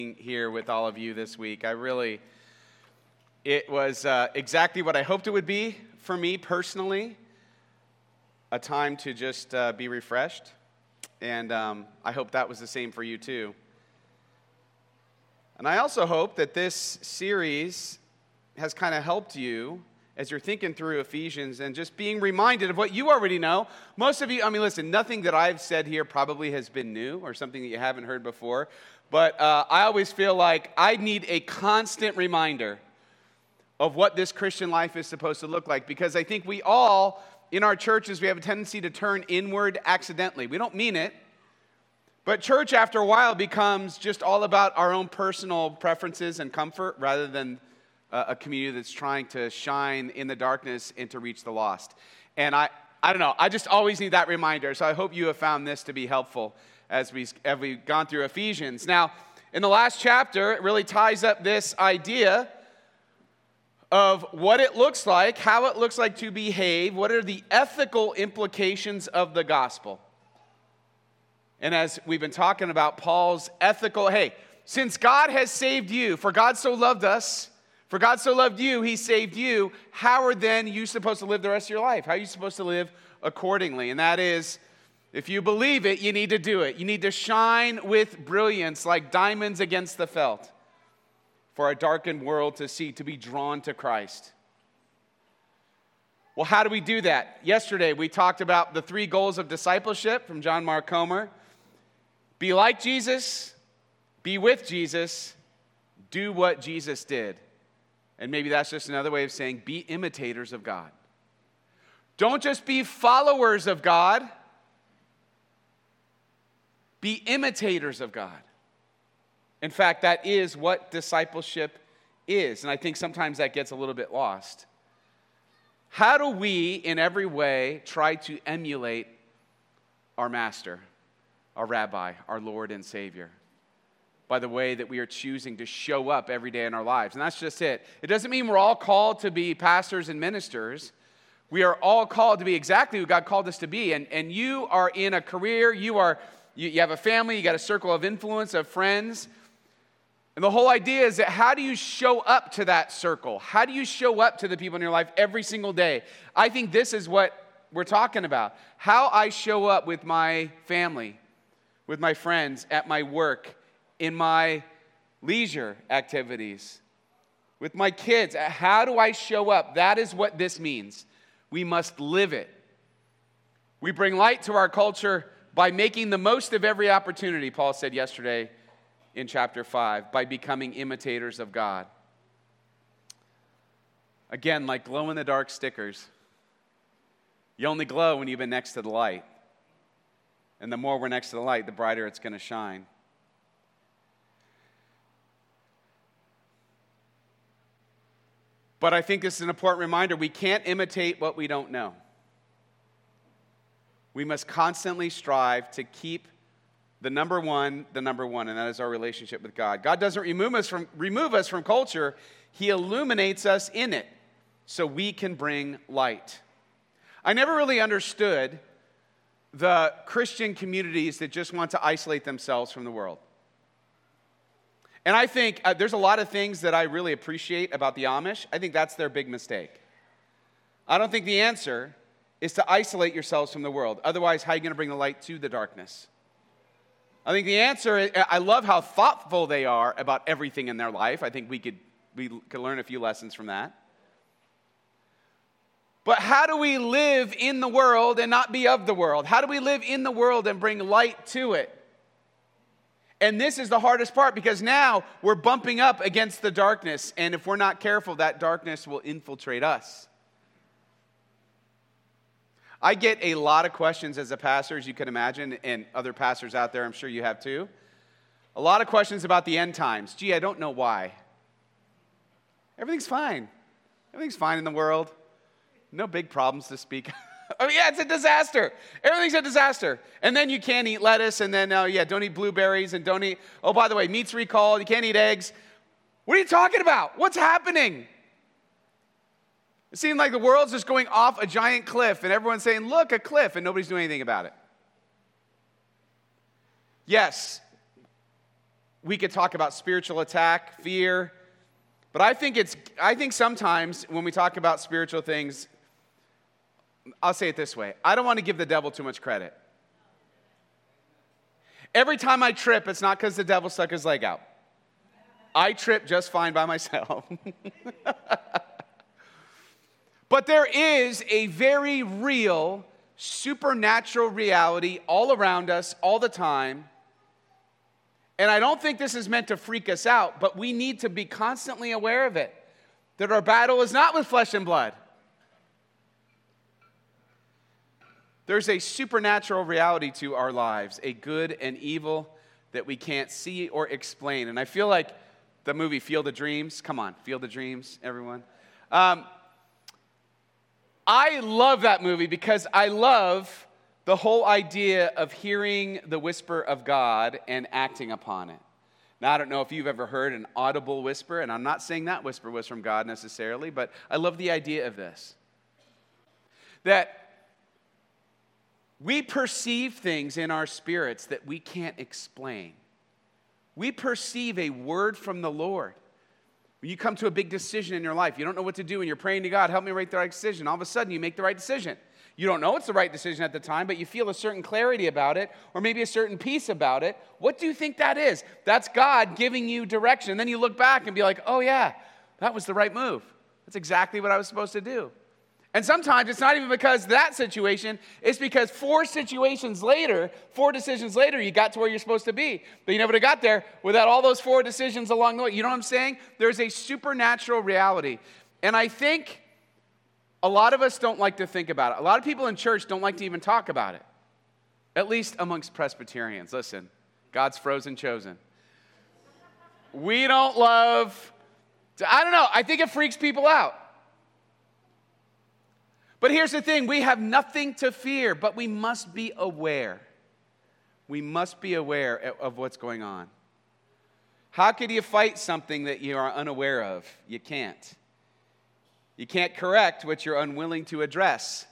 Here with all of you this week. It was exactly what I hoped it would be for me personally, a time to just be refreshed, and I hope that was the same for you too. And I also hope that this series has kind of helped you as you're thinking through Ephesians and just being reminded of what you already know. Most of you, listen, nothing that I've said here probably has been new or something that you haven't heard before. But I always feel like I need a constant reminder of what this Christian life is supposed to look like, because I think we all, in our churches, we have a tendency to turn inward accidentally. We don't mean it, but church after a while becomes just all about our own personal preferences and comfort rather than a community that's trying to shine in the darkness and to reach the lost. And I don't know, I just always need that reminder, so I hope you have found this to be helpful as we've gone through Ephesians. Now, in the last chapter, it really ties up this idea of what it looks like, how it looks like to behave, what are the ethical implications of the gospel. And as we've been talking about Paul's ethical, since God has saved you, for God so loved us, for God so loved you, he saved you, how are then you supposed to live the rest of your life? How are you supposed to live accordingly? And that is, if you believe it, you need to do it. You need to shine with brilliance like diamonds against the felt for a darkened world to see, to be drawn to Christ. Well, how do we do that? Yesterday, we talked about the 3 goals of discipleship from John Mark Comer. Be like Jesus, be with Jesus, do what Jesus did. And maybe that's just another way of saying be imitators of God. Don't just be followers of God. Be imitators of God. In fact, that is what discipleship is. And I think sometimes that gets a little bit lost. How do we, in every way, try to emulate our master, our rabbi, our Lord and Savior? By the way that we are choosing to show up every day in our lives. And that's just it. It doesn't mean we're all called to be pastors and ministers. We are all called to be exactly who God called us to be. And you are in a career, you have a family, you got a circle of influence of friends. And the whole idea is that how do you show up to that circle? How do you show up to the people in your life every single day? I think this is what we're talking about. How I show up with my family, with my friends, at my work, in my leisure activities, with my kids. How do I show up? That is what this means. We must live it. We bring light to our culture by making the most of every opportunity, Paul said yesterday in chapter 5, by becoming imitators of God. Again, like glow-in-the-dark stickers, you only glow when you've been next to the light. And the more we're next to the light, the brighter it's going to shine. But I think this is an important reminder. We can't imitate what we don't know. We must constantly strive to keep the number one, and that is our relationship with God. God doesn't remove us from culture. He illuminates us in it so we can bring light. I never really understood the Christian communities that just want to isolate themselves from the world. And I think there's a lot of things that I really appreciate about the Amish. I think that's their big mistake. I don't think the answer is to isolate yourselves from the world. Otherwise, how are you going to bring the light to the darkness? I think the answer, I love how thoughtful they are about everything in their life. I think we could learn a few lessons from that. But how do we live in the world and not be of the world? How do we live in the world and bring light to it? And this is the hardest part, because now we're bumping up against the darkness, and if we're not careful, that darkness will infiltrate us. I get a lot of questions as a pastor, as you can imagine, and other pastors out there, I'm sure you have too. A lot of questions about the end times. Gee, I don't know why. Everything's fine. Everything's fine in the world. No big problems to speak of. It's a disaster. Everything's a disaster. And then you can't eat lettuce, and then, don't eat blueberries, and don't eat, by the way, meat's recalled, you can't eat eggs. What are you talking about? What's happening? It seems like the world's just going off a giant cliff, and everyone's saying, look, a cliff, and nobody's doing anything about it. Yes, We could talk about spiritual attack, fear. But I think sometimes when we talk about spiritual things, I'll say it this way. I don't want to give the devil too much credit. Every time I trip, it's not because the devil stuck his leg out. I trip just fine by myself. But there is a very real supernatural reality all around us all the time. And I don't think this is meant to freak us out, but we need to be constantly aware of it. That our battle is not with flesh and blood. There's a supernatural reality to our lives, a good and evil that we can't see or explain. And I feel like the movie Field of Dreams, come on, Field of Dreams, everyone. I love that movie because I love the whole idea of hearing the whisper of God and acting upon it. Now, I don't know if you've ever heard an audible whisper, and I'm not saying that whisper was from God necessarily, but I love the idea of this. That we perceive things in our spirits that we can't explain. We perceive a word from the Lord. When you come to a big decision in your life, you don't know what to do, and you're praying to God, help me make the right decision. All of a sudden, you make the right decision. You don't know it's the right decision at the time, but you feel a certain clarity about it, or maybe a certain peace about it. What do you think that is? That's God giving you direction. And then you look back and be like, oh yeah, that was the right move. That's exactly what I was supposed to do. And sometimes it's not even because of that situation, it's because 4 decisions later, you got to where you're supposed to be. But you never would have got there without all those 4 decisions along the way. You know what I'm saying? There's a supernatural reality. And I think a lot of us don't like to think about it. A lot of people in church don't like to even talk about it. At least amongst Presbyterians. Listen, God's frozen chosen. We don't love, I don't know, I think it freaks people out. But here's the thing, we have nothing to fear, but we must be aware. We must be aware of what's going on. How could you fight something that you are unaware of? You can't. You can't correct what you're unwilling to address.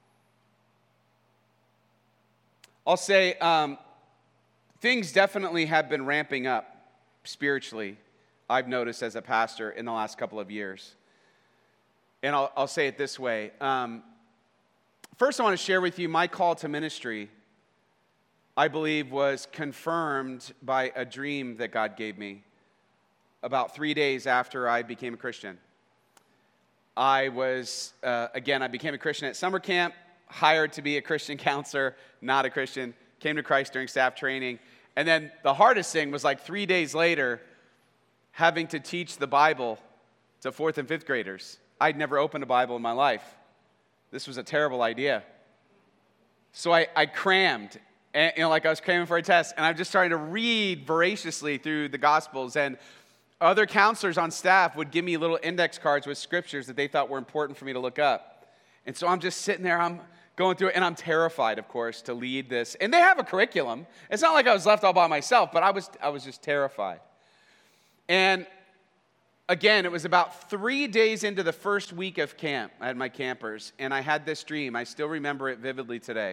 I'll say things definitely have been ramping up spiritually, I've noticed as a pastor in the last couple of years. And I'll say it this way. First, I want to share with you my call to ministry, I believe, was confirmed by a dream that God gave me about 3 days after I became a Christian. I became a Christian at summer camp, hired to be a Christian counselor, not a Christian, came to Christ during staff training. And then the hardest thing was like 3 days later, having to teach the Bible to 4th and 5th graders. I'd never opened a Bible in my life. This was a terrible idea. So I crammed, and, like I was cramming for a test, and I'm just starting to read voraciously through the Gospels. And other counselors on staff would give me little index cards with scriptures that they thought were important for me to look up. And so I'm just sitting there, I'm going through it, and I'm terrified, of course, to lead this. And they have a curriculum. It's not like I was left all by myself, but I was just terrified. And again, it was about 3 days into the first week of camp. I had my campers, and I had this dream. I still remember it vividly today.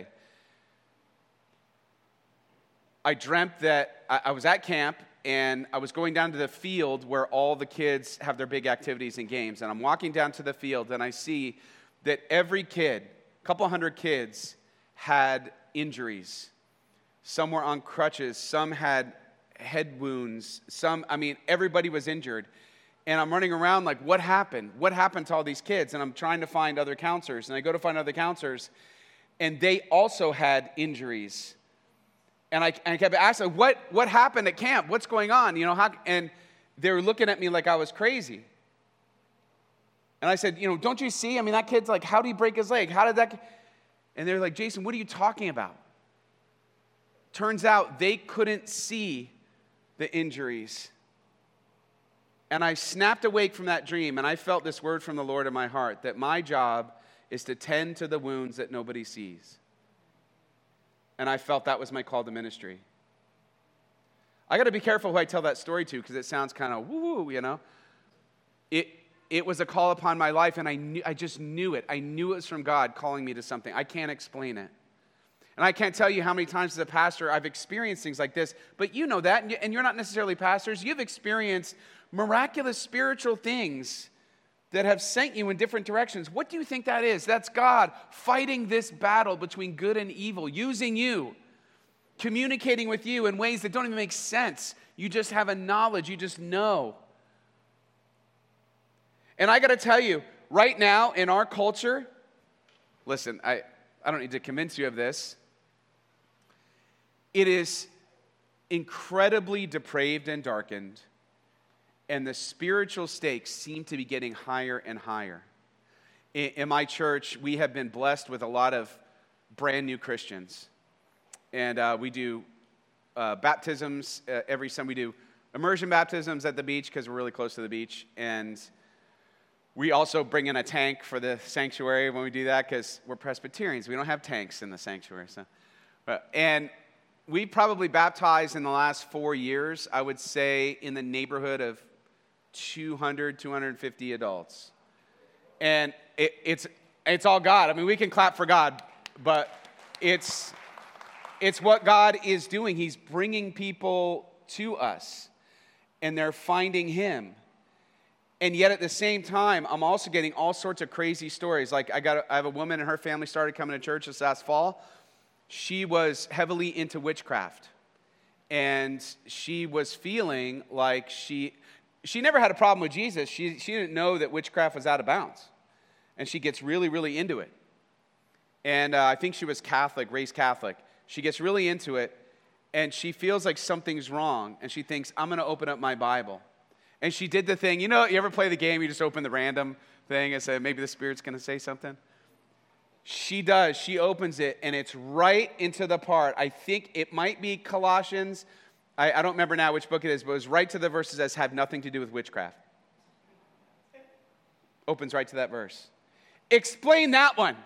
I dreamt that I was at camp, and I was going down to the field where all the kids have their big activities and games. And I'm walking down to the field, and I see that every kid, a couple hundred kids, had injuries. Some were on crutches. Some had head wounds. Everybody was injured. And I'm running around like, what happened? What happened to all these kids? And I'm trying to find other counselors. And I go to find other counselors, and they also had injuries. And I kept asking, what happened at camp? What's going on? And they were looking at me like I was crazy. And I said, don't you see? That kid's like, how did he break his leg? How did that? And they're like, Jason, what are you talking about? Turns out they couldn't see the injuries. And I snapped awake from that dream, and I felt this word from the Lord in my heart, that my job is to tend to the wounds that nobody sees. And I felt that was my call to ministry. I got to be careful who I tell that story to, because it sounds kind of woo-woo, It was a call upon my life, and I just knew it. I knew it was from God calling me to something. I can't explain it. And I can't tell you how many times as a pastor I've experienced things like this, but you know that, and you're not necessarily pastors. You've experienced miraculous spiritual things that have sent you in different directions. What do you think that is? That's God fighting this battle between good and evil, using you, communicating with you in ways that don't even make sense. You just have a knowledge, you just know. And I got to tell you, right now in our culture, listen, I don't need to convince you of this. It is incredibly depraved and darkened, and the spiritual stakes seem to be getting higher and higher. In my church, we have been blessed with a lot of brand new Christians. And we do baptisms every Sunday. We do immersion baptisms at the beach because we're really close to the beach. And we also bring in a tank for the sanctuary when we do that because we're Presbyterians. We don't have tanks in the sanctuary. And we probably baptized in the last 4 years, I would say, in the neighborhood of 200, 250 adults. And it's all God. I mean, we can clap for God, but it's what God is doing. He's bringing people to us, and they're finding Him. And yet at the same time, I'm also getting all sorts of crazy stories. Like I have a woman and her family started coming to church this last fall. She was heavily into witchcraft. And she was feeling like she never had a problem with Jesus. She didn't know that witchcraft was out of bounds. And she gets really, really into it. And I think she was Catholic, raised Catholic. She gets really into it, and she feels like something's wrong. And she thinks, I'm going to open up my Bible. And she did the thing. You know, you ever play the game, you just open the random thing and say, maybe the Spirit's going to say something? She does. She opens it, and it's right into the part. I think it might be Colossians. I don't remember now which book it is, but it was right to the verses that have nothing to do with witchcraft. Opens right to that verse. Explain that one.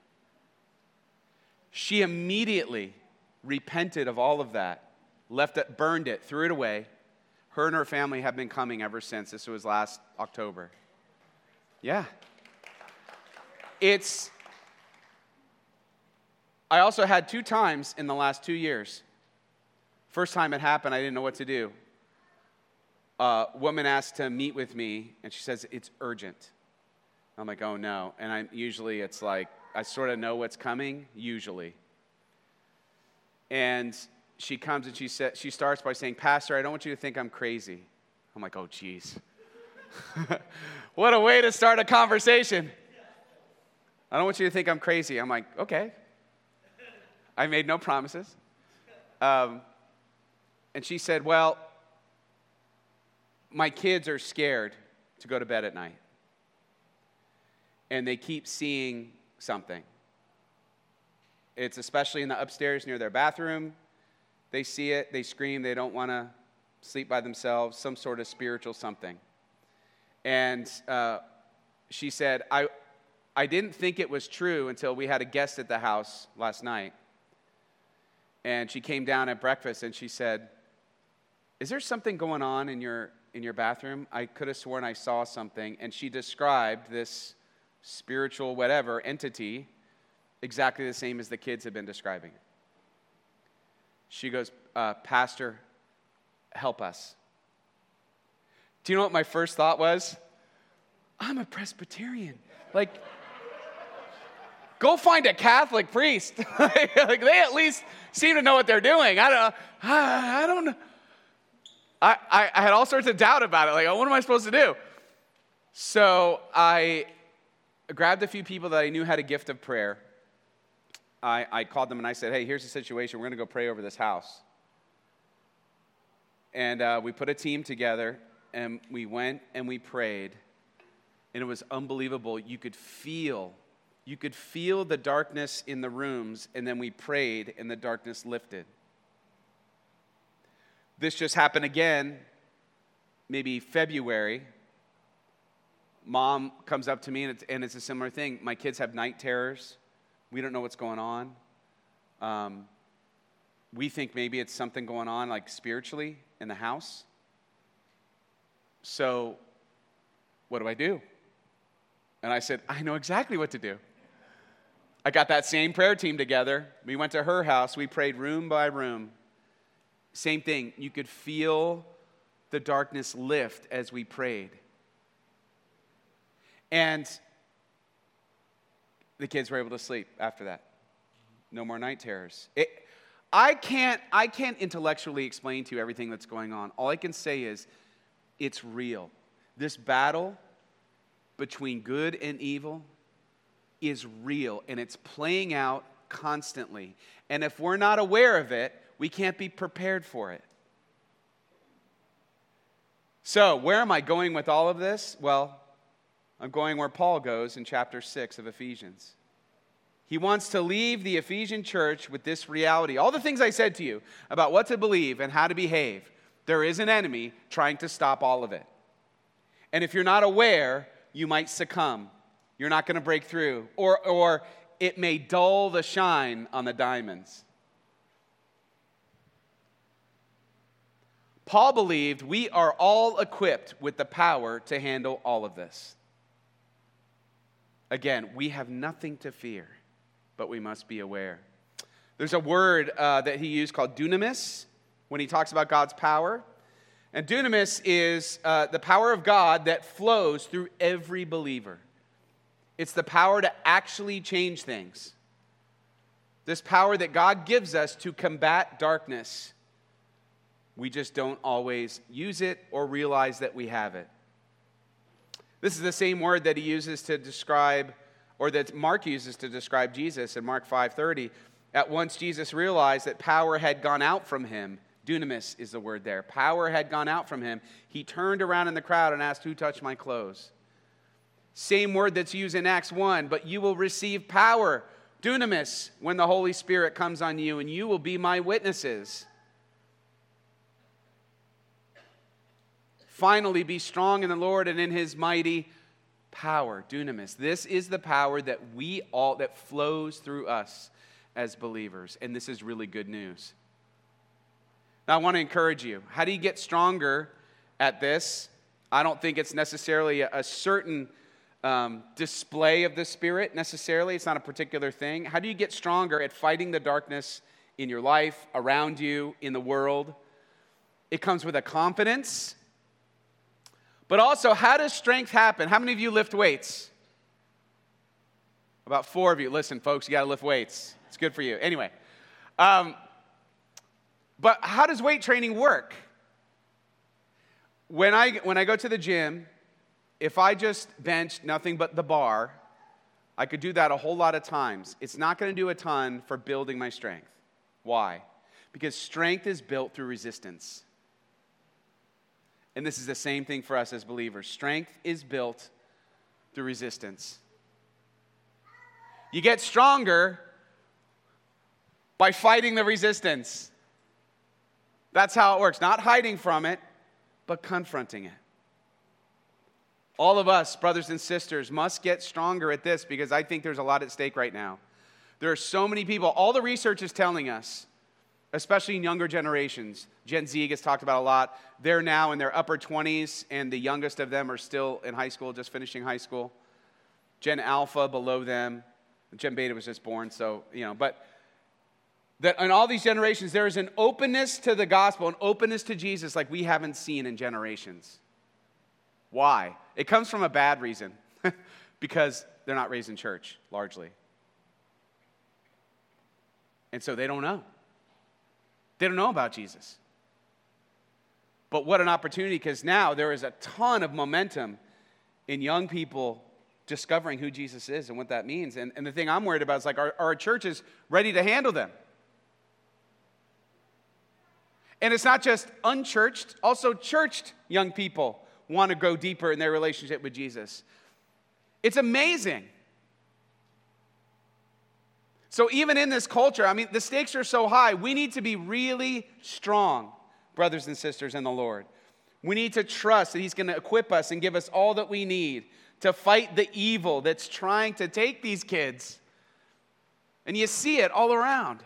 She immediately repented of all of that, left it, burned it, threw it away. Her and her family have been coming ever since. This was last October. Yeah. I also had 2 times in the last 2 years. First time it happened, I didn't know what to do. A woman asked to meet with me, and she says, it's urgent. I'm like, oh no. And usually it's like, I sort of know what's coming, usually. And she comes and she starts by saying, Pastor, I don't want you to think I'm crazy. I'm like, oh, geez. What a way to start a conversation. I don't want you to think I'm crazy. I'm like, okay. I made no promises. And she said, well, my kids are scared to go to bed at night. And they keep seeing something. It's especially in the upstairs near their bathroom. They see it, they scream, they don't want to sleep by themselves, some sort of spiritual something. And she said, I didn't think it was true until we had a guest at the house last night. And she came down at breakfast and she said, is there something going on in your bathroom? I could have sworn I saw something. And she described this spiritual whatever entity exactly the same as the kids have been describing it. She goes, Pastor, help us. Do you know what my first thought was? I'm a Presbyterian. Like, go find a Catholic priest. Like they at least seem to know what they're doing. I don't know. I had all sorts of doubt about it. Like, oh, what am I supposed to do? So I grabbed a few people that I knew had a gift of prayer. I called them and I said, hey, here's the situation. We're going to go pray over this house. And we put a team together, and we went and we prayed. And it was unbelievable. You could feel the darkness in the rooms, and then we prayed, and the darkness lifted. This just happened again, maybe February. Mom comes up to me, and it's a similar thing. My kids have night terrors. We don't know what's going on. We think maybe it's something going on, like spiritually, in the house. So, what do I do? And I said, I know exactly what to do. I got that same prayer team together. We went to her house. We prayed room by room. Same thing. You could feel the darkness lift as we prayed. And the kids were able to sleep after that. No more night terrors. I can't intellectually explain to you everything that's going on. All I can say is it's real. This battle between good and evil is real, and it's playing out constantly. And if we're not aware of it, we can't be prepared for it. So, where am I going with all of this? Well, I'm going where Paul goes in chapter 6 of Ephesians. He wants to leave the Ephesian church with this reality. All the things I said to you about what to believe and how to behave, there is an enemy trying to stop all of it. And if you're not aware, you might succumb. You're not going to break through. Or it may dull the shine on the diamonds. Paul believed we are all equipped with the power to handle all of this. Again, we have nothing to fear, but we must be aware. There's a word that he used called dunamis when he talks about God's power. And dunamis is the power of God that flows through every believer. It's the power to actually change things. This power that God gives us to combat darkness. We just don't always use it or realize that we have it. This is the same word that he uses to describe, or that Mark uses to describe Jesus in Mark 5:30. At once Jesus realized that power had gone out from him. Dunamis is the word there. Power had gone out from him. He turned around in the crowd and asked, "Who touched my clothes?" Same word that's used in Acts 1, but you will receive power, dunamis, when the Holy Spirit comes on you, and you will be my witnesses. Finally, be strong in the Lord and in his mighty power, dunamis. This is the power that that flows through us as believers, and this is really good news. Now, I want to encourage you. How do you get stronger at this? I don't think it's necessarily a certain display of the Spirit necessarily. It's not a particular thing. How do you get stronger at fighting the darkness in your life, around you, in the world? It comes with a confidence. But also, how does strength happen? How many of you lift weights? About 4 of you. Listen, folks, you got to lift weights. It's good for you. Anyway. But how does weight training work? When I go to the gym, if I just bench nothing but the bar, I could do that a whole lot of times. It's not going to do a ton for building my strength. Why? Because strength is built through resistance. And this is the same thing for us as believers. Strength is built through resistance. You get stronger by fighting the resistance. That's how it works. Not hiding from it, but confronting it. All of us, brothers and sisters, must get stronger at this because I think there's a lot at stake right now. There are so many people. All the research is telling us, especially in younger generations. Gen Z gets talked about a lot. They're now in their upper 20s, and the youngest of them are still in high school, just finishing high school. Gen Alpha below them. Gen Beta was just born, so, but that in all these generations, there is an openness to the gospel, an openness to Jesus like we haven't seen in generations. Why? It comes from a bad reason, because they're not raised in church, largely. And so they don't know. They don't know about Jesus. But what an opportunity, because now there is a ton of momentum in young people discovering who Jesus is and what that means. And the thing I'm worried about is, are our churches ready to handle them? And it's not just unchurched, also churched young people want to go deeper in their relationship with Jesus. It's amazing. So even in this culture, the stakes are so high. We need to be really strong, brothers and sisters in the Lord. We need to trust that He's going to equip us and give us all that we need to fight the evil that's trying to take these kids. And you see it all around.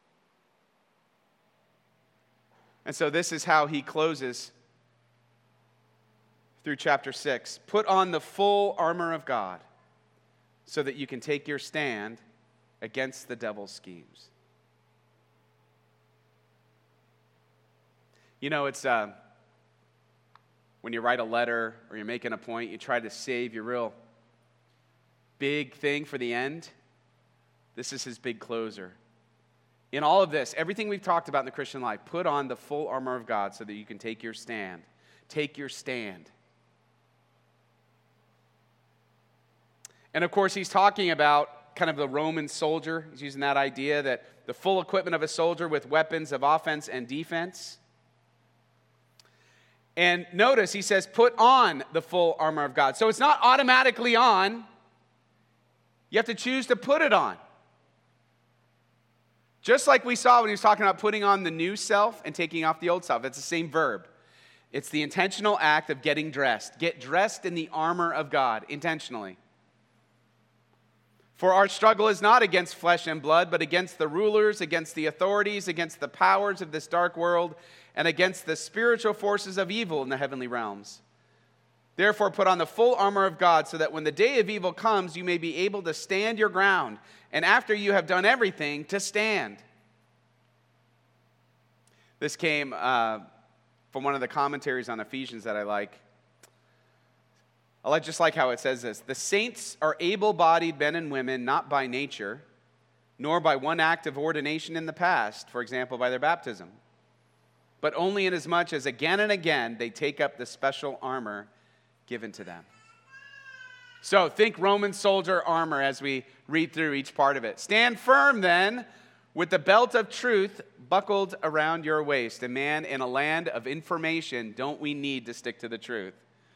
And so this is how he closes through chapter 6. Put on the full armor of God so that you can take your stand against the devil's schemes. You know, it's when you write a letter or you're making a point, you try to save your real big thing for the end. This is his big closer. In all of this, everything we've talked about in the Christian life, put on the full armor of God so that you can take your stand. Take your stand. And of course, he's talking about kind of the Roman soldier. He's using that idea that the full equipment of a soldier with weapons of offense and defense. And notice he says, put on the full armor of God. So it's not automatically on. You have to choose to put it on. Just like we saw when he was talking about putting on the new self and taking off the old self. It's the same verb. It's the intentional act of getting dressed. Get dressed in the armor of God intentionally. For our struggle is not against flesh and blood, but against the rulers, against the authorities, against the powers of this dark world, and against the spiritual forces of evil in the heavenly realms. Therefore, put on the full armor of God so that when the day of evil comes, you may be able to stand your ground, and after you have done everything, to stand. This came from one of the commentaries on Ephesians that I like. Just like how it says this. The saints are able-bodied men and women, not by nature, nor by one act of ordination in the past, for example, by their baptism, but only inasmuch as again and again they take up the special armor given to them. So think Roman soldier armor as we read through each part of it. Stand firm then with the belt of truth buckled around your waist. And man, in a land of information, don't we need to stick to the truth?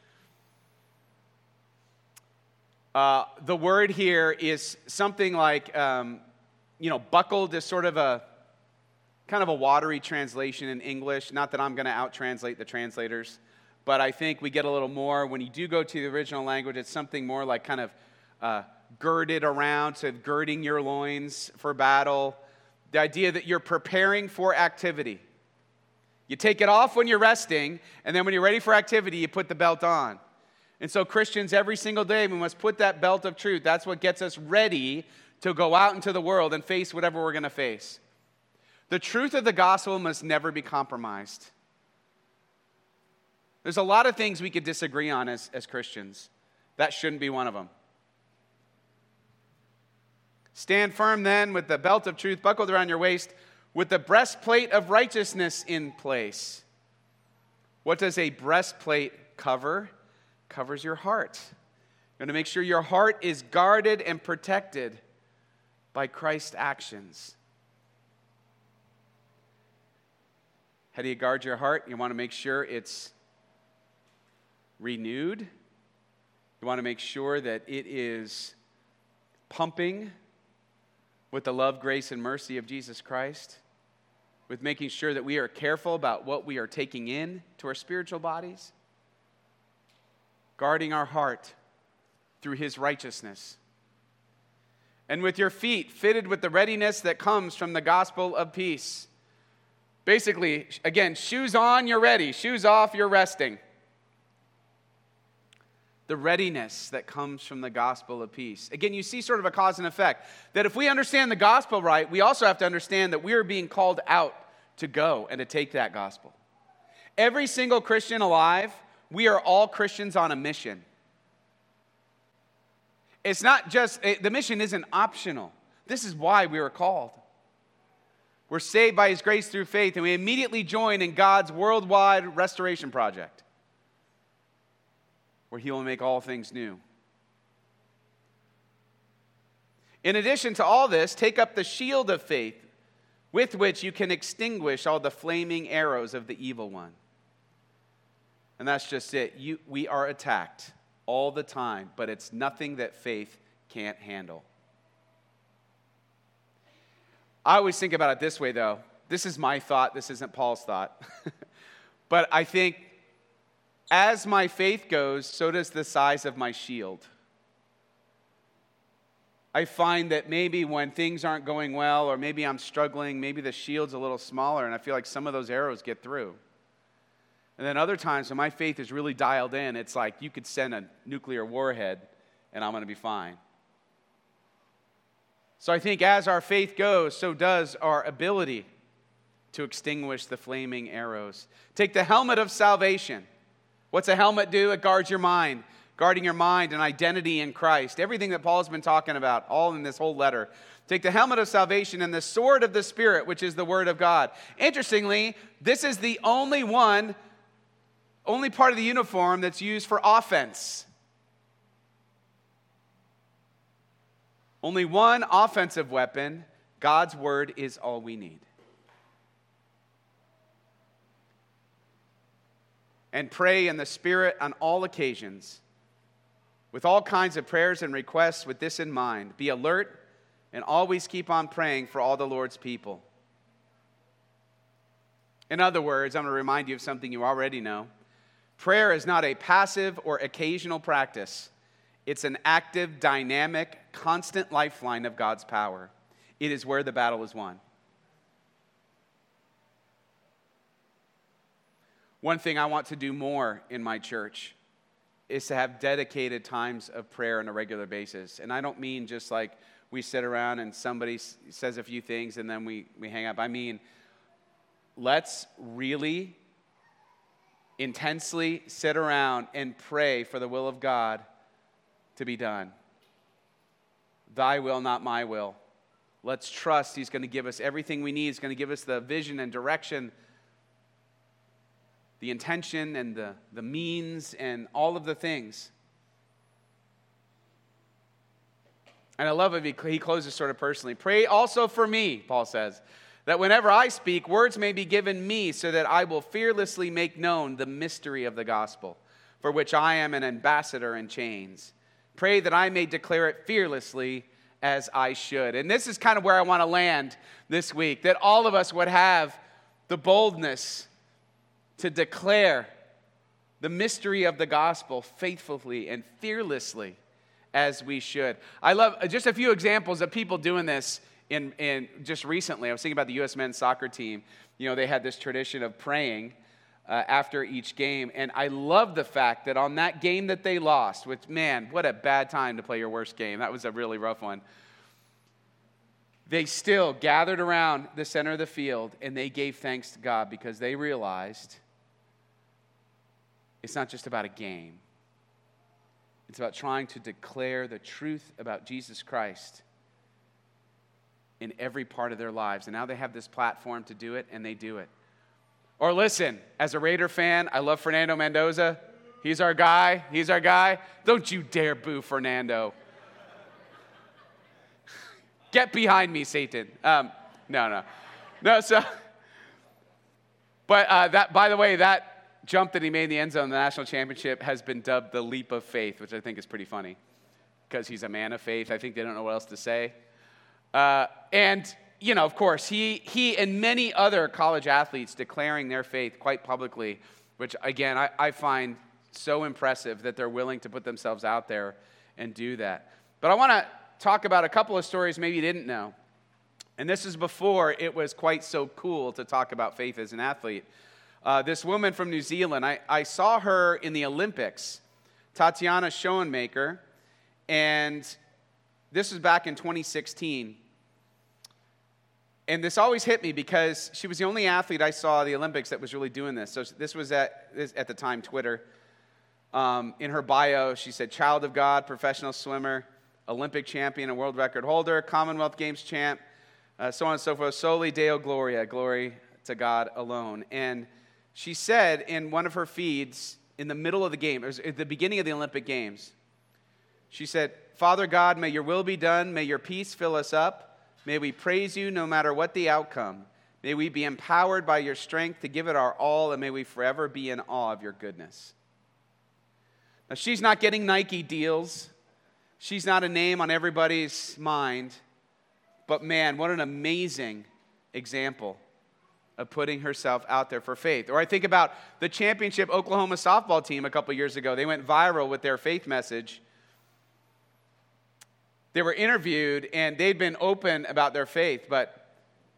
The word here is something like, buckled is sort of a kind of a watery translation in English. Not that I'm going to out-translate the translators, but I think we get a little more. When you do go to the original language, it's something more like kind of girded around, so girding your loins for battle. The idea that you're preparing for activity. You take it off when you're resting, and then when you're ready for activity, you put the belt on. And so Christians, every single day, we must put that belt of truth. That's what gets us ready to go out into the world and face whatever we're going to face. The truth of the gospel must never be compromised. There's a lot of things we could disagree on as Christians. That shouldn't be one of them. Stand firm then with the belt of truth buckled around your waist, with the breastplate of righteousness in place. What does a breastplate cover? Covers your heart. You're going to make sure your heart is guarded and protected by Christ's actions. How do you guard your heart? You want to make sure it's renewed. You want to make sure that it is pumping with the love, grace, and mercy of Jesus Christ, with making sure that we are careful about what we are taking in to our spiritual bodies, guarding our heart through his righteousness. And with your feet fitted with the readiness that comes from the gospel of peace. Basically, again, shoes on, you're ready. Shoes off, you're resting. The readiness that comes from the gospel of peace. Again, you see sort of a cause and effect. That if we understand the gospel right, we also have to understand that we are being called out to go and to take that gospel. Every single Christian alive, we are all Christians on a mission. It's not just, the mission isn't optional. This is why we were called. We're saved by his grace through faith, and we immediately join in God's worldwide restoration project, where he will make all things new. In addition to all this, take up the shield of faith, with which you can extinguish all the flaming arrows of the evil one. And that's just it. We are attacked all the time, but it's nothing that faith can't handle. I always think about it this way, though. This is my thought. This isn't Paul's thought. But I think as my faith goes, so does the size of my shield. I find that maybe when things aren't going well, or maybe I'm struggling, maybe the shield's a little smaller, and I feel like some of those arrows get through. And then other times when my faith is really dialed in, it's like you could send a nuclear warhead and I'm going to be fine. So I think as our faith goes, so does our ability to extinguish the flaming arrows. Take the helmet of salvation. What's a helmet do? It guards your mind. Guarding your mind and identity in Christ. Everything that Paul's been talking about, all in this whole letter. Take the helmet of salvation and the sword of the Spirit, which is the Word of God. Interestingly, this is the only part of the uniform that's used for offense. Only one offensive weapon. God's Word is all we need. And pray in the Spirit on all occasions, with all kinds of prayers and requests with this in mind. Be alert and always keep on praying for all the Lord's people. In other words, I'm going to remind you of something you already know. Prayer is not a passive or occasional practice. It's an active, dynamic, constant lifeline of God's power. It is where the battle is won. One thing I want to do more in my church is to have dedicated times of prayer on a regular basis. And I don't mean just like we sit around and somebody says a few things and then we hang up. I mean, let's really intensely sit around and pray for the will of God to be done. Thy will, not my will. Let's trust He's going to give us everything we need. He's going to give us the vision and direction, the intention and the means and all of the things. And I love it, he closes sort of personally. Pray also for me, Paul says, that whenever I speak, words may be given me so that I will fearlessly make known the mystery of the gospel, for which I am an ambassador in chains. Pray that I may declare it fearlessly as I should. And this is kind of where I want to land this week, that all of us would have the boldness to declare the mystery of the gospel faithfully and fearlessly as we should. I love just a few examples of people doing this in just recently. I was thinking about the U.S. men's soccer team. You know, they had this tradition of praying after each game, and I love the fact that on that game that they lost, which, man, what a bad time to play your worst game. That was a really rough one. They still gathered around the center of the field, and they gave thanks to God because they realized it's not just about a game. It's about trying to declare the truth about Jesus Christ in every part of their lives. And now they have this platform to do it, and they do it. Or listen, as a Raider fan, I love Fernando Mendoza. He's our guy. He's our guy. Don't you dare boo Fernando. Get behind me, Satan. No, so, but that, by the way, that jump that he made in the end zone in the national championship has been dubbed the leap of faith, which I think is pretty funny because he's a man of faith. I think they don't know what else to say. And, you know, of course, he and many other college athletes declaring their faith quite publicly, which, again, I find so impressive that they're willing to put themselves out there and do that. But I want to talk about a couple of stories maybe you didn't know. And this is before it was quite so cool to talk about faith as an athlete. This woman from New Zealand, I saw her in the Olympics, Tatiana Schoenmaker, and this was back in 2016. And this always hit me because she was the only athlete I saw at the Olympics that was really doing this. So this was at the time Twitter. In her bio, she said, child of God, professional swimmer, Olympic champion and world record holder, Commonwealth Games champ, so on and so forth, soli Deo Gloria, glory to God alone. And she said in one of her feeds in the middle of the game, it was at the beginning of the Olympic Games, she said, Father God, may your will be done, may your peace fill us up, may we praise you no matter what the outcome, may we be empowered by your strength to give it our all, and may we forever be in awe of your goodness. Now, she's not getting Nike deals. She's not a name on everybody's mind. But man, what an amazing example of putting herself out there for faith. Or I think about the championship Oklahoma softball team a couple years ago. They went viral with their faith message. They were interviewed, and they'd been open about their faith. But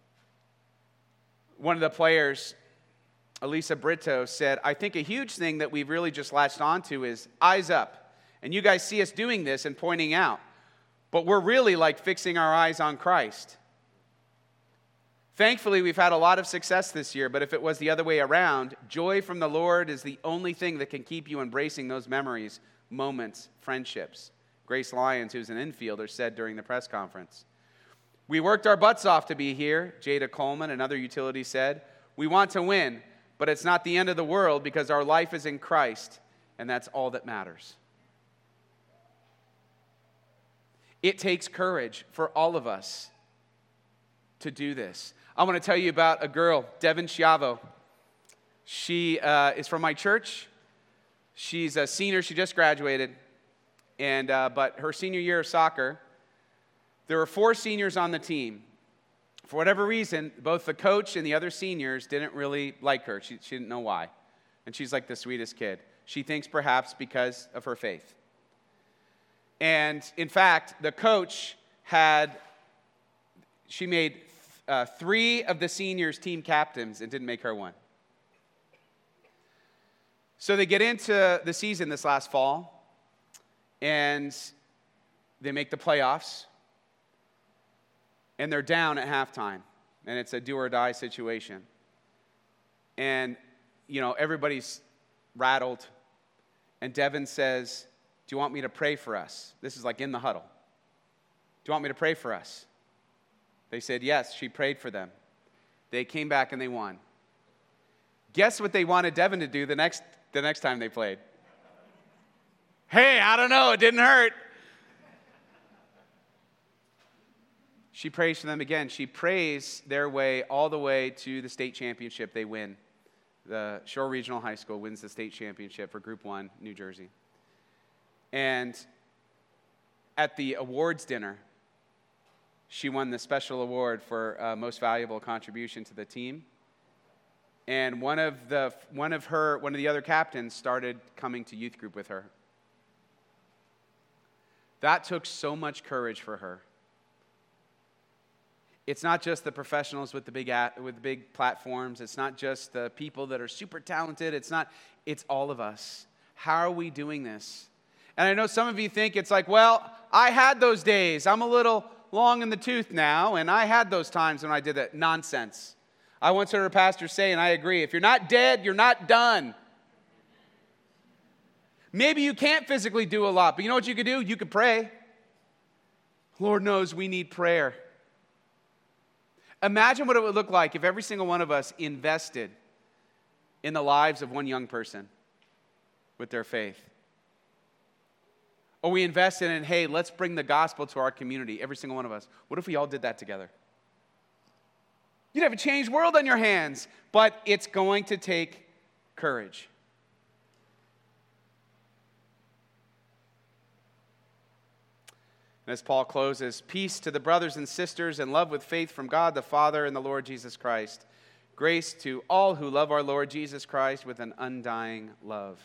one of the players, Elisa Brito, said, I think a huge thing that we've really just latched onto is eyes up. And you guys see us doing this and pointing out. But we're really like fixing our eyes on Christ. Thankfully, we've had a lot of success this year, but if it was the other way around, joy from the Lord is the only thing that can keep you embracing those memories, moments, friendships. Grace Lyons, who's an infielder, said during the press conference. We worked our butts off to be here, Jada Coleman, another utility, said. We want to win, but it's not the end of the world because our life is in Christ, and that's all that matters. It takes courage for all of us to do this. I want to tell you about a girl, Devin Schiavo. She is from my church. She's a senior. She just graduated. But her senior year of soccer, there were 4 seniors on the team. For whatever reason, both the coach and the other seniors didn't really like her. She didn't know why. And she's like the sweetest kid. She thinks perhaps because of her faith. And in fact, the coach she made 3 of the seniors team captains and didn't make her one. So they get into the season this last fall, and they make the playoffs, and they're down at halftime, and it's a do-or-die situation. And, everybody's rattled, and Devin says, do you want me to pray for us? This is like in the huddle. Do you want me to pray for us? They said yes. She prayed for them. They came back and they won. Guess what they wanted Devin to do the next time they played? Hey, I don't know. It didn't hurt. She prays for them again. She prays their way all the way to the state championship. They win. The Shore Regional High School wins the state championship for Group 1, New Jersey. And at the awards dinner, she won the special award for most valuable contribution to the team. And one of the other captains started coming to youth group with her. That took so much courage for her. It's not just the professionals with the big platforms. It's not just the people that are super talented. It's all of us. How are we doing this? And I know some of you think it's like, well, I had those days. I'm a little long in the tooth now, and I had those times when I did that. Nonsense. I once heard a pastor say, and I agree, if you're not dead, you're not done. Maybe you can't physically do a lot, but you know what you could do? You could pray. Lord knows we need prayer. Imagine what it would look like if every single one of us invested in the lives of one young person with their faith. Or we invested in, hey, let's bring the gospel to our community, every single one of us. What if we all did that together? You'd have a changed world on your hands, but it's going to take courage. And as Paul closes, peace to the brothers and sisters and love with faith from God the Father and the Lord Jesus Christ. Grace to all who love our Lord Jesus Christ with an undying love.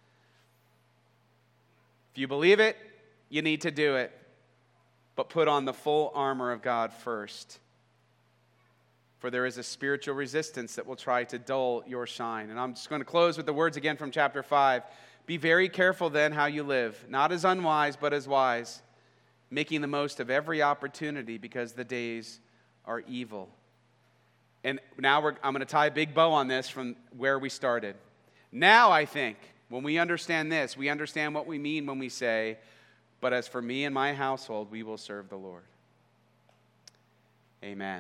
If you believe it, you need to do it. But put on the full armor of God first. For there is a spiritual resistance that will try to dull your shine. And I'm just going to close with the words again from chapter 5. Be very careful then how you live, not as unwise, but as wise, making the most of every opportunity because the days are evil. And now I'm going to tie a big bow on this from where we started. Now I think, when we understand this, we understand what we mean when we say, but as for me and my household, we will serve the Lord. Amen.